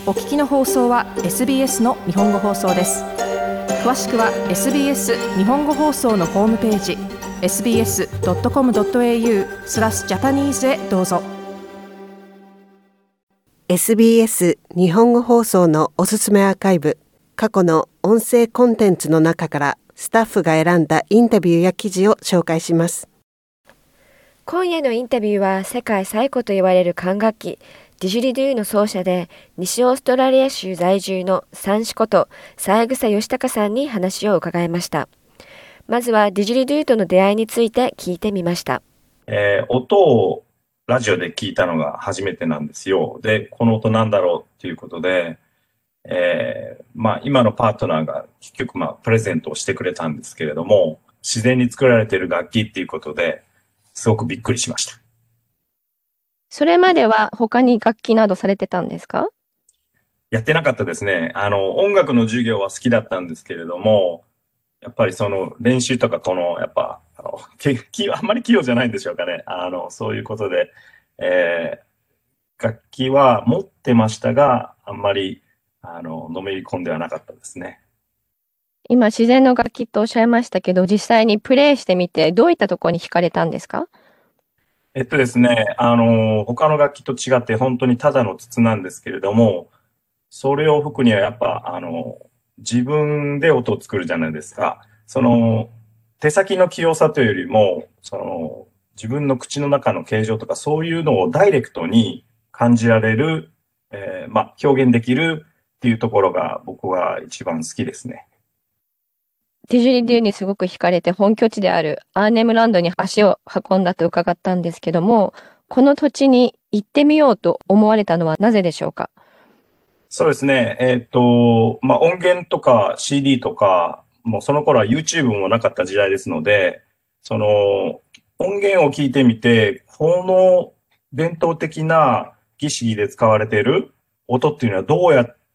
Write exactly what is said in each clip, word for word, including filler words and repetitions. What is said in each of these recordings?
お聞きの放送は エスビーエス の日本語放送です。詳しくは エスビーエス 日本語放送のホームページ エスビーエスドットコムドットエーユー スラスジャパニーズへどうぞ。 エスビーエス 日本語放送のおすすめアーカイブ、過去の音声コンテンツの中からスタッフが選んだインタビューや記事を紹介します。 今夜のインタビューは世界最古と言われる管楽器ディジュリドゥの奏者で西オーストラリア州在住の三子こと三枝義孝さんに話を伺いました。まずはディジュリドゥとの出会いについて聞いてみました。 えー、音をラジオで聞いたのが初めてなんですよ。で、この音なんだろうっていうことで、えー、まあ今のパートナーが結局まあプレゼントをしてくれたんですけれども、自然に作られている楽器っていうことですごくびっくりしました。 それまでは他に楽器などされてたんですか？ やってなかったですね。あの、音楽の授業は好きだったんですけれども、やっぱりその練習とかこの、やっぱ、あの、きあんまり器用じゃないんでしょうかね。あの、そういうことで、えー、楽器は持ってましたが、あんまり、あの、のめり込んではなかったですね。 今、自然の楽器とおっしゃいましたけど、実際にプレイしてみて、どういったところに惹かれたんですか？ えっとですね、あの、他の楽器と違って本当にただの筒なんですけれども、それを吹くにはやっぱ、あの、自分で音を作るじゃないですか。その、手先の器用さというよりも、その、自分の口の中の形状とかそういうのをダイレクトに感じられる、えー、まあ、表現できるっていうところが僕は一番好きですね。 ディジュリドゥにすごく惹かれて本拠地であるアーネムランドに足を運んだと伺ったんですけども、この土地に行ってみようと思われたのはなぜでしょうか？ そうですね。えっと、まあ、音源とか シーディー とか、もうその頃は YouTube もなかった時代ですので、その音源を聞いてみて、この伝統的な儀式で使われている音っていうのはどうやって、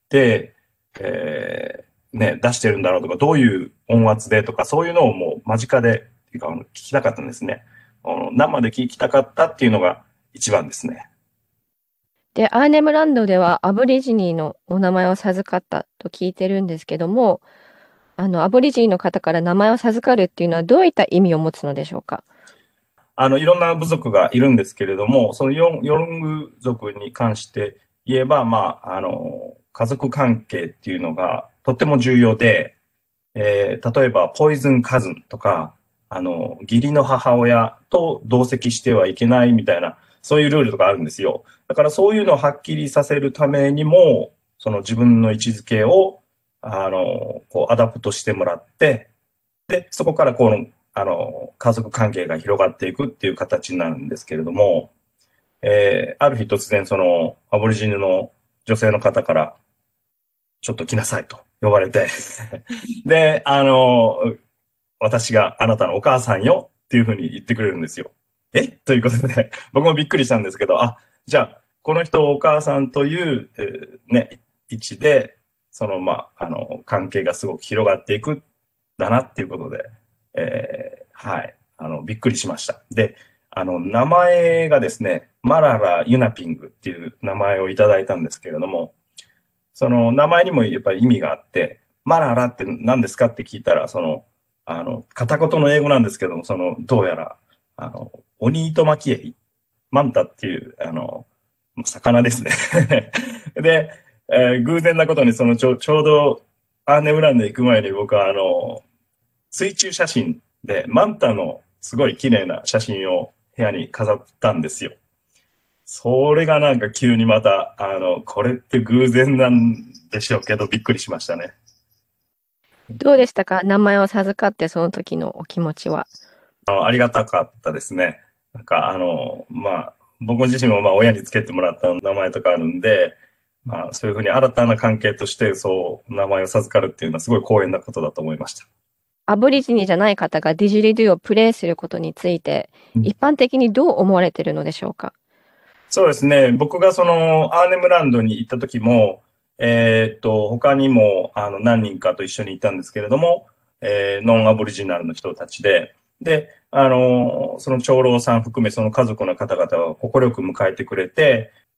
えー、ね、出してるんだろうとか、どういう音圧でとか、そういうのをもう間近で、っていうか聞きたかったんですね。生で聞きたかったっていうのが一番ですね。 で、アーネムランドではアボリジニーのお名前を授かったと聞いてるんですけども、あの、アボリジニーの方から名前を授かるっていうのはどういった意味を持つのでしょうか？ あの、いろんな部族がいるんですけれども、そのヨング族に関して言えば、まあ、あの、家族関係っていうのがとっても重要で、えー、例えば、ポイズンカズンとか、あの、義理の母親と同席してはいけないみたいな、そういうルールとかあるんですよ。だからそういうのをはっきりさせるためにも、その自分の位置づけを、あの、こう、アダプトしてもらって、で、そこからこの、あの、家族関係が広がっていくっていう形になるんですけれども、えー、ある日突然その、アボリジニの女性の方から、ちょっと来なさいと呼ばれて、で、あの、私があなたのお母さんよっていうふうに言ってくれるんですよ。えということで、僕もびっくりしたんですけど、あ、じゃあ、この人をお母さんという、えー、ね、位置で、その、まあ、あの、関係がすごく広がっていくんだなっていうことで、えー、はい、あの、びっくりしました。で、あの、名前がですね、マララ・ユナピングっていう名前をいただいたんですけれども、その名前にもやっぱり意味があって、マララって何ですかって聞いたら、その、あの、片言の英語なんですけども、その、どうやら、あの、オニイトマキエイ、マンタっていう、あの、魚ですね。で、えー、偶然なことに、そのちょ、ちょうど、アーネムランド行く前に僕は、あの、水中写真で、マンタのすごい綺麗な写真を部屋に飾ったんですよ。それがなんか急にまた、あの、これって偶然なんでしょうけど、びっくりしましたね。 どうでしたか？名前を授かってその時のお気持ちは。 あの、ありがたかったですね。なんか、あの、まあ、僕自身もまあ、親につけてもらった名前とかあるんで、まあ、そういうふうに新たな関係として、そう、名前を授かるっていうのはすごい光栄なことだと思いました。 アボリジニじゃない方がディジュリドゥをプレイすることについて、 うん、 一般的にどう思われているのでしょうか？ そうですね。僕がその、アーネムランドに行った時も、えー、っと、他にも、あの、何人かと一緒にいたんですけれども、えー、ノンアボリジナルの人たちで、で、あの、その長老さん含めその家族の方々は快く迎えてくれて、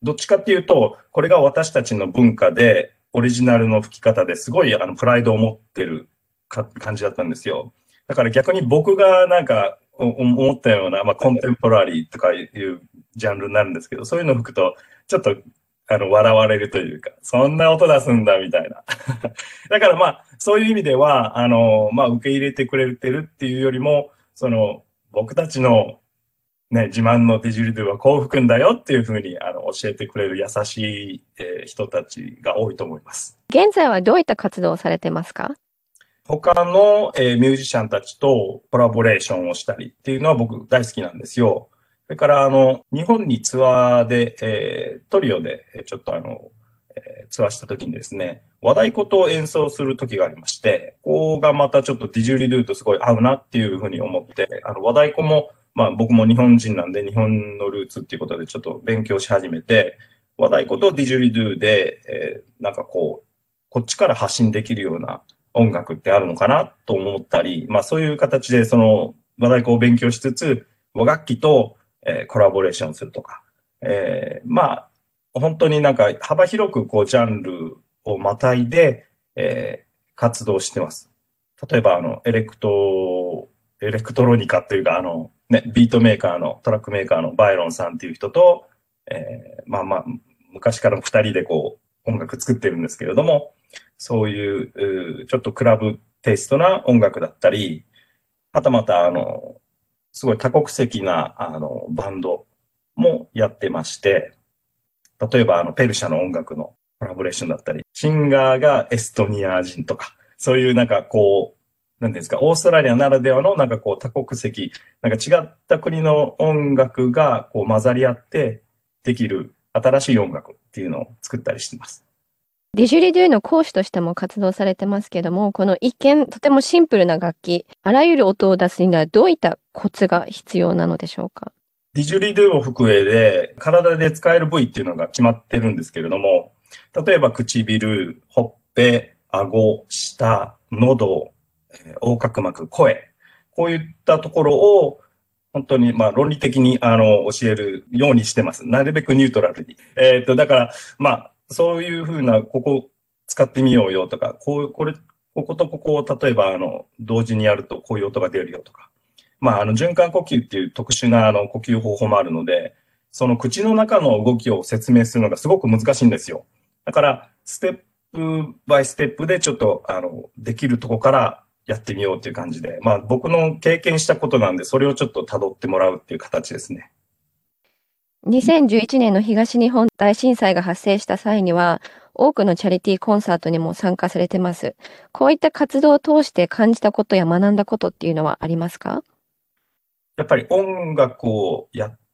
どっちかっていうと、これが私たちの文化で、オリジナルの吹き方ですごいあのプライドを持ってるか感じだったんですよ。だから逆に僕がなんか思ったような、まあ、コンテンポラリーとかいうジャンルになるんですけど、そういうのを吹くと、ちょっとあの笑われるというか、そんな音出すんだみたいな。だからまあ、そういう意味では、あの、まあ、受け入れてくれてるっていうよりも、その、僕たちのね、自慢のディジュリドゥはこう吹くんだよっていうふうにあの教えてくれる優しい、えー人たちが多いと思います。 現在はどういった活動をされてますか？ 他の、えーミュージシャンたちとコラボレーションをしたりっていうのは僕大好きなんですよ。それからあの、日本にツアーで、えートリオでえーちょっとあの、えーツアーした時にですね、和太鼓と演奏する時がありまして、ここがまたちょっとディジュリドゥとすごい合うなっていうふうに思って、あの和太鼓もまあ僕も日本人なんで日本のルーツっていうことでちょっと勉強し始めて、和太鼓とディジュリドゥで、えーなんかこう、こっちから発信できるような音楽ってあるのかなと思ったり、まあそういう形でその和太鼓を勉強しつつ、和楽器と、えーコラボレーションするとか、えーまあ本当になんか幅広くこうジャンルをまたいで、えー活動してます。例えばあのエレクト、エレクトロニカっていうかあのね、ビートメーカーのトラックメーカーのバイロンさんっていう人と、えーまあまあ昔から二人でこう音楽作ってるんですけれども、そういううちょっとクラブテイストな音楽だったり、はたまたあのすごい多国籍なあのバンドもやってまして、例えばあのペルシャの音楽のコラボレーションだったり、シンガーがエストニア人とか、そういうなんかこう、なんていうんですか、オーストラリアならではのなんかこう多国籍、なんか違った国の音楽がこう混ざり合ってできる新しい音楽っていうのを作ったりしてます。 ディジュリドゥの講師としても活動されてますけども、この一見とてもシンプルな楽器、あらゆる音を出すにはどういったコツが必要なのでしょうか？ ディジュリドゥを吹く上で体で使える部位っていうのが決まってるんですけれども、例えば唇、ほっぺ、顎、舌、喉、えー横隔膜、声、こういったところを本当にまあ論理的にあの教えるようにしてます。なるべくニュートラルに。えっと、だからまあそういうふうな、ここ使ってみようよとか、こう、これ、こことここを例えばあの同時にやるとこういう音が出るよとか。まあ、あの、循環呼吸っていう特殊なあの呼吸方法もあるので、その口の中の動きを説明するのがすごく難しいんですよ。だから、ステップバイステップでちょっと、あの、できるとこからやってみようっていう感じで、まあ、僕の経験したことなんで、それをちょっと辿ってもらうっていう形ですね。 にせんじゅういちねんの東日本大震災が発生した際には、多くのチャリティーコンサートにも参加されてます。こういった活動を通して感じたことや学んだことっていうのはありますか？ やっぱり音楽をやって、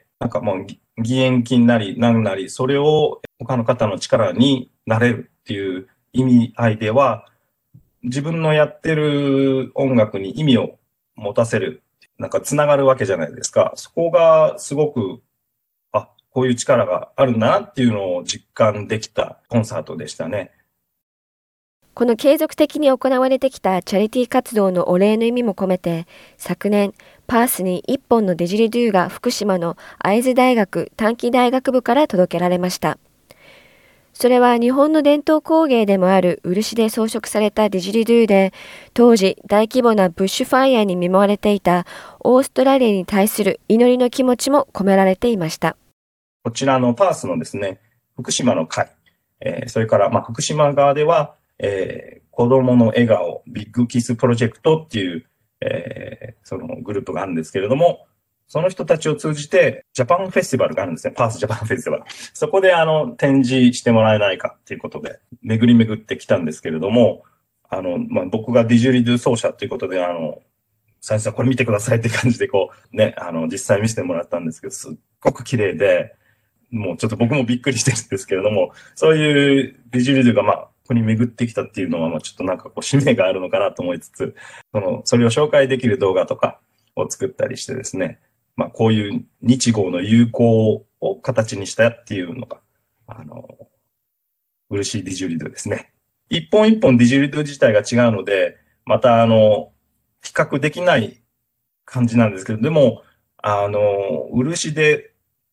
なんかもうぎ義援金なり何なり、それを他の方の力になれるっていう意味合いでは、自分のやってる音楽に意味を持たせる、なんかつながるわけじゃないですか。そこがすごく、あ、こういう力があるんだなっていうのを実感できたコンサートでしたね。 この継続的に行われてきたチャリティー活動のお礼の意味も込めて、昨年、パースに一本のディジュリドゥが福島の会津大学短期大学部から届けられました。それは日本の伝統工芸でもある漆で装飾されたディジュリドゥで、当時大規模なブッシュファイヤーに見舞われていたオーストラリアに対する祈りの気持ちも込められていました。 こちらのパースのですね、福島の会、えーそれからまあ福島側では、えー子供の笑顔ビッグキスプロジェクトっていう、えーそのグループがあるんですけれども、その人たちを通じてジャパンフェスティバルがあるんですね。パースジャパンフェスティバル。そこであの展示してもらえないかっていうことで巡り巡ってきたんですけれども、あの、まあ、僕がディジュリドゥ奏者ということで、あの、最初はこれ見てくださいって感じでこうね、あの実際見せてもらったんですけど、すっごく綺麗で、もうちょっと僕もびっくりしてるんですけれども、そういうディジュリドゥがまあ、ここに巡ってきたっていうのは、まあちょっとなんかこう使命があるのかなと思いつつ、その、それを紹介できる動画とかを作ったりしてですね、まあこういう日豪の友好を形にしたっていうのが、あの、嬉しいディジュリドゥですね。一本一本ディジュリドゥ自体が違うので、またあの、比較できない感じなんですけど、でも、あの、漆で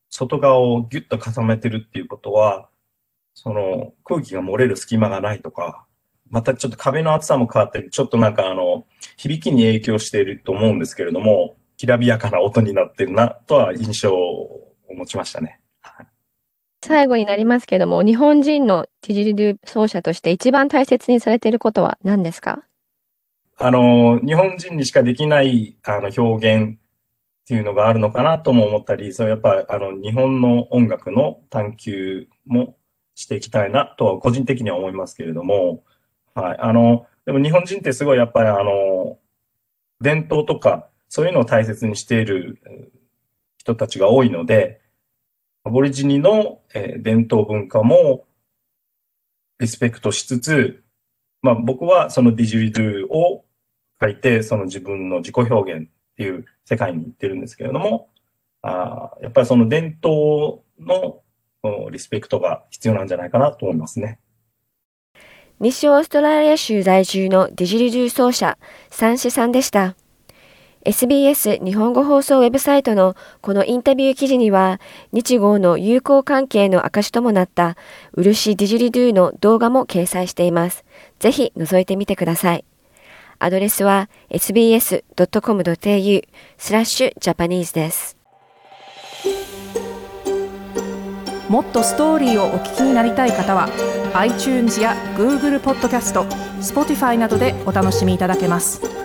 外側をギュッと固めてるっていうことは、その空気が漏れる隙間がないとか、またちょっと壁の厚さも変わって、ちょっとなんかあの、響きに影響していると思うんですけれども、きらびやかな音になってるなとは印象を持ちましたね。 最後になりますけども、日本人のディジリドゥ奏者として一番大切にされていることは何ですか？ あの、日本人にしかできないあの表現っていうのがあるのかなとも思ったり、それやっぱりあの日本の音楽の探求もしていきたいなとは個人的には思いますけれども、はい、あの、でも日本人ってすごいやっぱりあの、伝統とかそういうのを大切にしている人たちが多いので、アボリジニの、えー、伝統文化もリスペクトしつつ、まあ僕はそのディジリドゥを書いて、その自分の自己表現っていう世界に行ってるんですけれども、あやっぱりその伝統のリスペクトが必要なんじゃないかなと思いますね。 西オーストラリア州在住のディジリドゥ奏者、サンシさんでした。エスビーエス 日本語放送ウェブサイトのこのインタビュー記事には、日豪の友好関係の証ともなった漆ディジリドゥの動画も掲載しています。ぜひ覗いてみてください。アドレスは エスビーエスドットコムドットエーユー スラッシュジャパニーズです。 もっとストーリーをお聞きになりたい方は iTunes や Google ポッドキャスト、Spotify などでお楽しみいただけます。